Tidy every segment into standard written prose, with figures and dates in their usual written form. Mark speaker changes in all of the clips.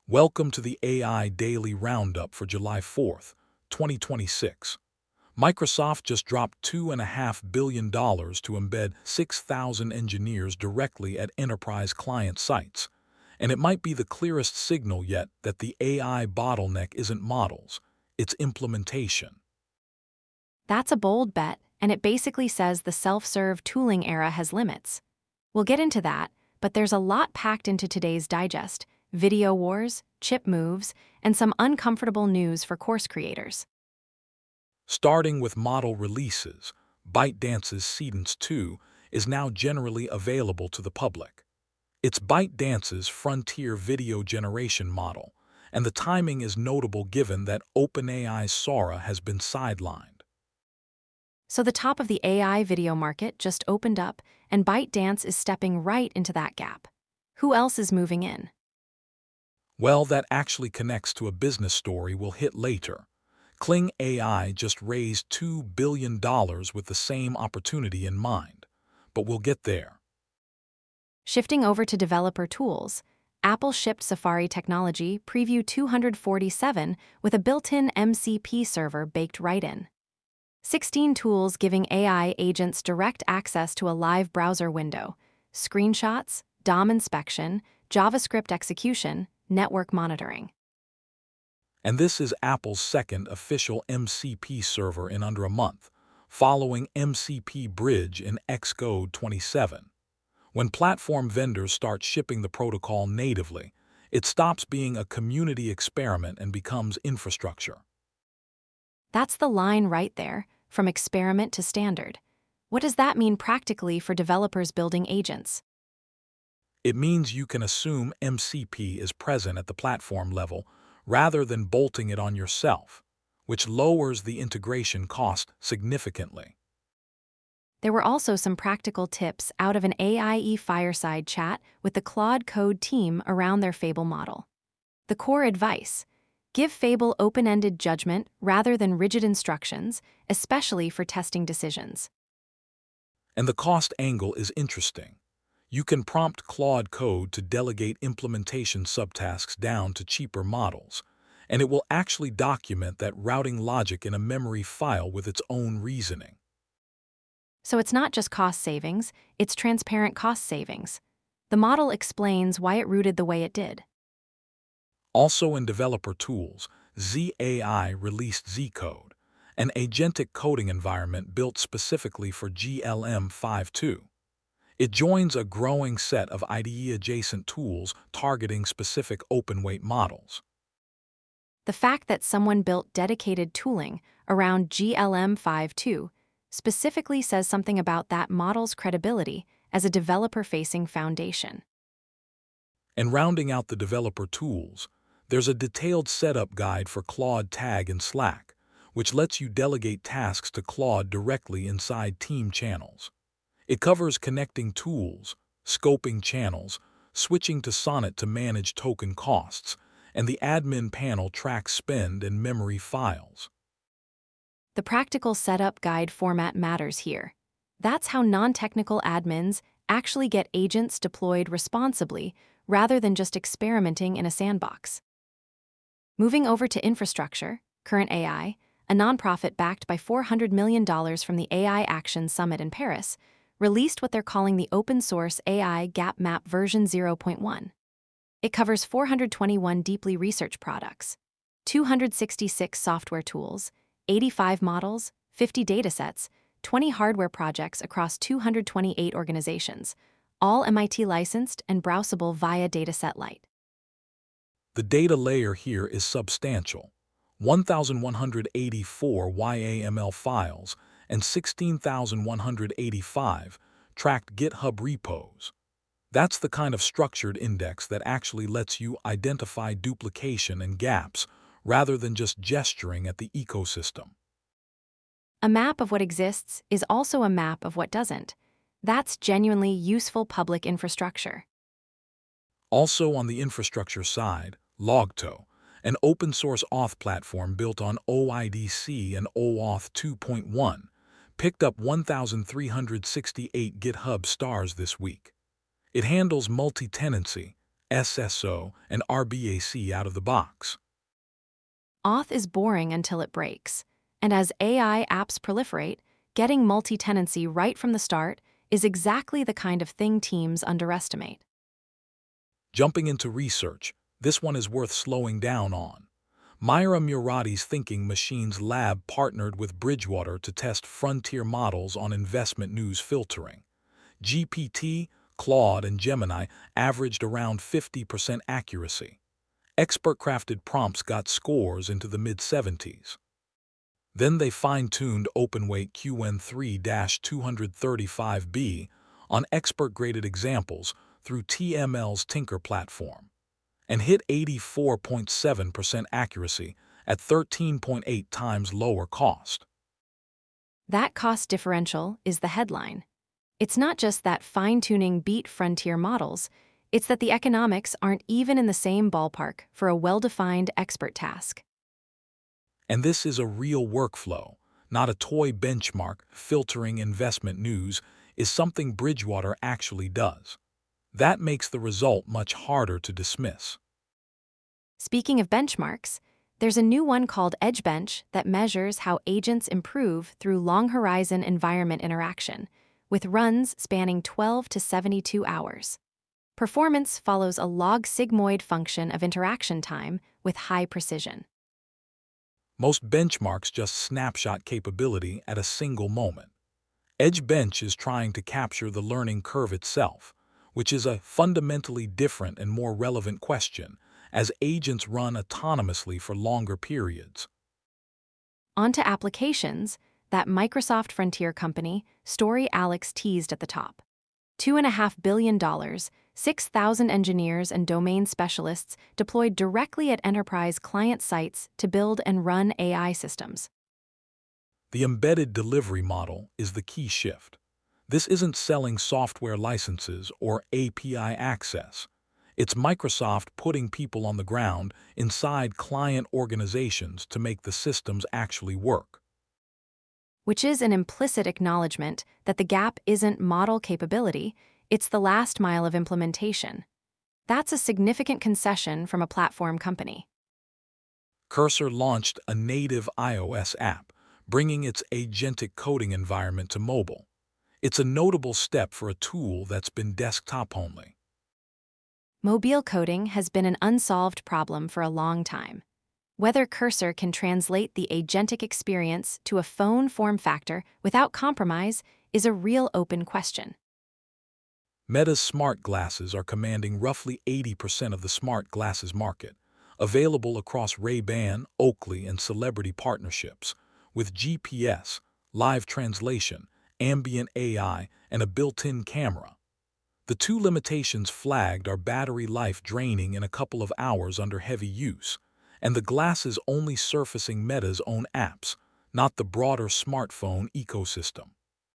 Speaker 1: Welcome to the AI Daily Roundup for July 4th, 2026. Microsoft just dropped $2.5 billion to embed 6,000 engineers directly at enterprise client sites. And it might be the clearest signal yet that the AI bottleneck isn't models, it's implementation.
Speaker 2: That's a bold bet, and it basically says the self-serve tooling era has limits. We'll get into that, but there's a lot packed into today's digest: video wars, chip moves, and some uncomfortable news for course creators.
Speaker 1: Starting with model releases, ByteDance's Cadence 2 is now generally available to the public. It's ByteDance's frontier video generation model, and the timing is notable given that OpenAI's Sora has been sidelined.
Speaker 2: So the top of the AI video market just opened up, and ByteDance is stepping right into that gap. Who else is moving in?
Speaker 1: Well, that actually connects to a business story we'll hit later. Kling AI just raised $2 billion with the same opportunity in mind, but we'll get there.
Speaker 2: Shifting over to developer tools, Apple shipped Safari Technology Preview 247 with a built-in MCP server baked right in. 16 tools giving AI agents direct access to a live browser window, screenshots, DOM inspection, JavaScript execution, network monitoring.
Speaker 1: And this is Apple's second official MCP server in under a month, following MCP Bridge in Xcode 27. When platform vendors start shipping the protocol natively, it stops being a community experiment and becomes infrastructure.
Speaker 2: That's the line right there, from experiment to standard. What does that mean practically for developers building agents?
Speaker 1: It means you can assume MCP is present at the platform level rather than bolting it on yourself, which lowers the integration cost significantly.
Speaker 2: There were also some practical tips out of an AIE fireside chat with the Claude Code team around their Fable model. The core advice: give Fable open-ended judgment rather than rigid instructions, especially for testing decisions.
Speaker 1: And the cost angle is interesting. You can prompt Claude Code to delegate implementation subtasks down to cheaper models, and it will actually document that routing logic in a memory file with its own reasoning.
Speaker 2: So it's not just cost savings, it's transparent cost savings. The model explains why it routed the way it did.
Speaker 1: Also in developer tools, ZAI released Zcode, an agentic coding environment built specifically for GLM 5.2. It joins a growing set of IDE-adjacent tools targeting specific open-weight models.
Speaker 2: The fact that someone built dedicated tooling around GLM 5.2 specifically says something about that model's credibility as a developer-facing foundation.
Speaker 1: And rounding out the developer tools, there's a detailed setup guide for Claude Tag in Slack, which lets you delegate tasks to Claude directly inside team channels. It covers connecting tools, scoping channels, switching to Sonnet to manage token costs, and the admin panel tracks spend and memory files.
Speaker 2: The practical setup guide format matters here. That's how non-technical admins actually get agents deployed responsibly rather than just experimenting in a sandbox. Moving over to infrastructure, Current AI, a nonprofit backed by $400 million from the AI Action Summit in Paris, released what they're calling the Open Source AI Gap Map version 0.1. It covers 421 deeply researched products, 266 software tools, 85 models, 50 datasets, 20 hardware projects across 228 organizations, all MIT licensed and browsable via Dataset Lite.
Speaker 1: The data layer here is substantial: 1,184 YAML files and 16,185 tracked GitHub repos. That's the kind of structured index that actually lets you identify duplication and gaps rather than just gesturing at the ecosystem.
Speaker 2: A map of what exists is also a map of what doesn't. That's genuinely useful public infrastructure.
Speaker 1: Also on the infrastructure side, Logto, an open-source auth platform built on OIDC and OAuth 2.1, picked up 1,368 GitHub stars this week. It handles multi-tenancy, SSO, and RBAC out of the box.
Speaker 2: Auth is boring until it breaks. And as AI apps proliferate, getting multi-tenancy right from the start is exactly the kind of thing teams underestimate.
Speaker 1: Jumping into research, this one is worth slowing down on. Myra Murati's Thinking Machines Lab partnered with Bridgewater to test frontier models on investment news filtering. GPT, Claude, and Gemini averaged around 50% accuracy. Expert-crafted prompts got scores into the mid-70s. Then they fine-tuned OpenWeight QN3-235B on expert-graded examples through TML's Tinker platform, and hit 84.7% accuracy at 13.8 times lower cost.
Speaker 2: That cost differential is the headline. It's not just that fine-tuning beat frontier models, it's that the economics aren't even in the same ballpark for a well-defined expert task.
Speaker 1: And this is a real workflow, not a toy benchmark. Filtering investment news is something Bridgewater actually does. That makes the result much harder to dismiss.
Speaker 2: Speaking of benchmarks, there's a new one called EdgeBench that measures how agents improve through long-horizon environment interaction, with runs spanning 12 to 72 hours. Performance follows a log-sigmoid function of interaction time with high precision.
Speaker 1: Most benchmarks just snapshot capability at a single moment. EdgeBench is trying to capture the learning curve itself, which is a fundamentally different and more relevant question, as agents run autonomously for longer periods.
Speaker 2: Onto applications, that Microsoft frontier company, Story Alex teased at the top. $2.5 billion, 6,000 engineers and domain specialists deployed directly at enterprise client sites to build and run AI systems.
Speaker 1: The embedded delivery model is the key shift. This isn't selling software licenses or API access. It's Microsoft putting people on the ground inside client organizations to make the systems actually work.
Speaker 2: Which is an implicit acknowledgement that the gap isn't model capability, it's the last mile of implementation. That's a significant concession from a platform company.
Speaker 1: Cursor launched a native iOS app, bringing its agentic coding environment to mobile. It's a notable step for a tool that's been desktop-only.
Speaker 2: Mobile coding has been an unsolved problem for a long time. Whether Cursor can translate the agentic experience to a phone form factor without compromise is a real open question.
Speaker 1: Meta's smart glasses are commanding roughly 80% of the smart glasses market, available across Ray-Ban, Oakley, and celebrity partnerships, with GPS, live translation, ambient AI, and a built-in camera. The two limitations flagged are battery life draining in a couple of hours under heavy use, and the glasses only surfacing Meta's own apps, not the broader smartphone ecosystem.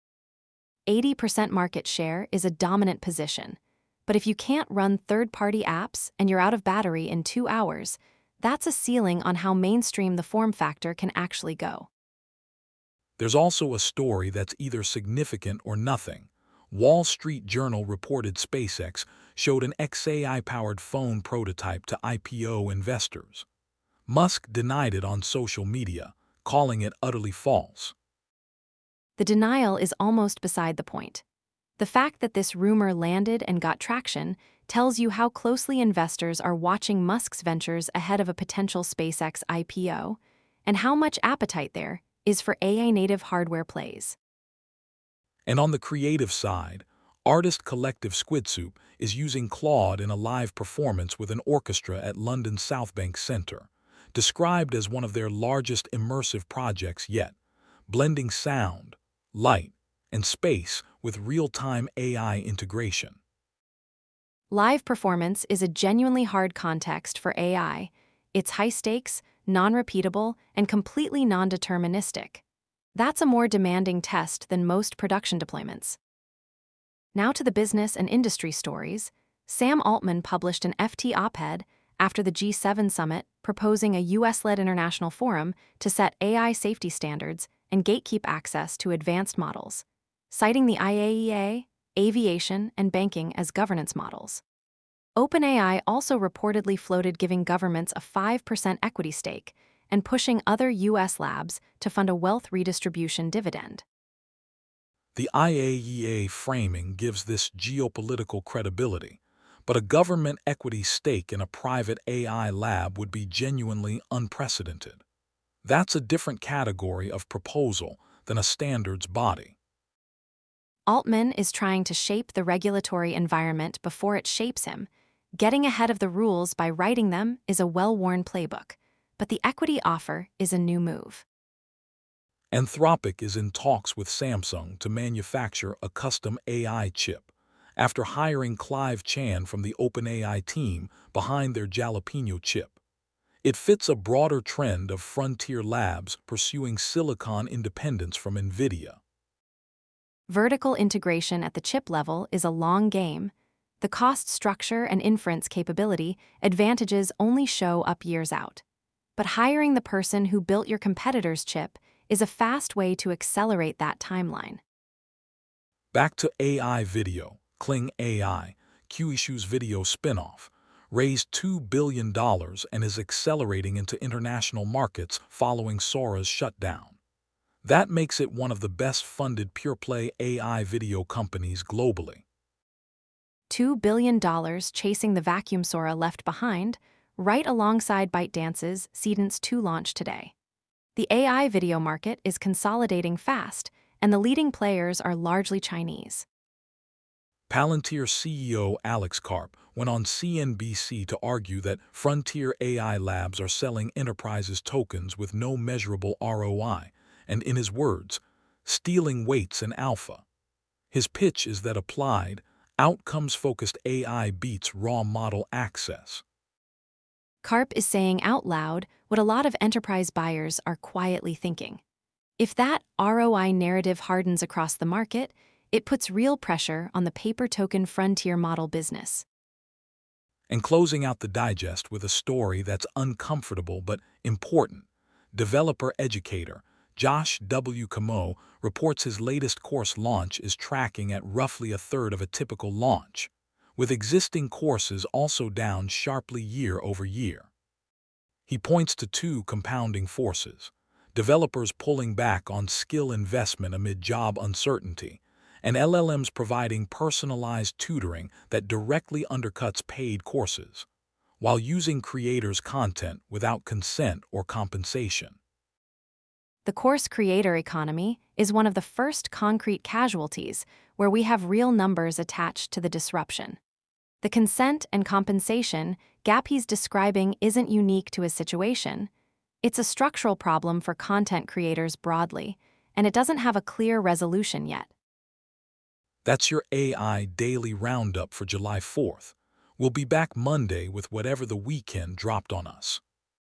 Speaker 2: 80% market share is a dominant position, but if you can't run third-party apps and you're out of battery in 2 hours, that's a ceiling on how mainstream the form factor can actually go.
Speaker 1: There's also a story that's either significant or nothing. Wall Street Journal reported SpaceX showed an XAI-powered phone prototype to IPO investors. Musk denied it on social media, calling it utterly false.
Speaker 2: The denial is almost beside the point. The fact that this rumor landed and got traction tells you how closely investors are watching Musk's ventures ahead of a potential SpaceX IPO, and how much appetite there is for AI-native hardware plays.
Speaker 1: And on the creative side, artist collective Squidsoup is using Claude in a live performance with an orchestra at London's Southbank Centre, described as one of their largest immersive projects yet, blending sound, light, and space with real-time AI integration.
Speaker 2: Live performance is a genuinely hard context for AI. It's high stakes, non-repeatable, and completely non-deterministic. That's a more demanding test than most production deployments. Now to the business and industry stories. Sam Altman published an FT op-ed after the G7 summit proposing a US-led international forum to set AI safety standards and gatekeep access to advanced models, citing the IAEA, aviation, and banking as governance models. OpenAI also reportedly floated giving governments a 5% equity stake and pushing other U.S. labs to fund a wealth redistribution dividend.
Speaker 1: The IAEA framing gives this geopolitical credibility, but a government equity stake in a private AI lab would be genuinely unprecedented. That's a different category of proposal than a standards body.
Speaker 2: Altman is trying to shape the regulatory environment before it shapes him. Getting ahead of the rules by writing them is a well-worn playbook, but the equity offer is a new move.
Speaker 1: Anthropic is in talks with Samsung to manufacture a custom AI chip after hiring Clive Chan from the OpenAI team behind their Jalapeno chip. It fits a broader trend of frontier labs pursuing silicon independence from NVIDIA.
Speaker 2: Vertical integration at the chip level is a long game. The cost structure and inference capability advantages only show up years out. But hiring the person who built your competitor's chip is a fast way to accelerate that timeline.
Speaker 1: Back to AI video, Kling AI, QIssue's video spinoff, raised $2 billion and is accelerating into international markets following Sora's shutdown. That makes it one of the best-funded pure-play AI video companies globally.
Speaker 2: $2 billion chasing the vacuum Sora left behind, right alongside ByteDance's Seedance 2 launch today. The AI video market is consolidating fast, and the leading players are largely Chinese.
Speaker 1: Palantir CEO Alex Karp went on CNBC to argue that frontier AI labs are selling enterprises tokens with no measurable ROI, and in his words, stealing weights and alpha. His pitch is that applied, outcomes-focused AI beats raw model access.
Speaker 2: Karp is saying out loud what a lot of enterprise buyers are quietly thinking. If that ROI narrative hardens across the market, it puts real pressure on the paper-token frontier model business.
Speaker 1: And closing out the digest with a story that's uncomfortable but important, developer educator Josh W. Camo reports his latest course launch is tracking at roughly a third of a typical launch, with existing courses also down sharply year over year. He points to two compounding forces: developers pulling back on skill investment amid job uncertainty, and LLMs providing personalized tutoring that directly undercuts paid courses, while using creators' content without consent or compensation.
Speaker 2: The course creator economy is one of the first concrete casualties where we have real numbers attached to the disruption. The consent and compensation gap he's describing isn't unique to his situation. It's a structural problem for content creators broadly, and it doesn't have a clear resolution yet.
Speaker 1: That's your AI Daily Roundup for July 4th. We'll be back Monday with whatever the weekend dropped on us.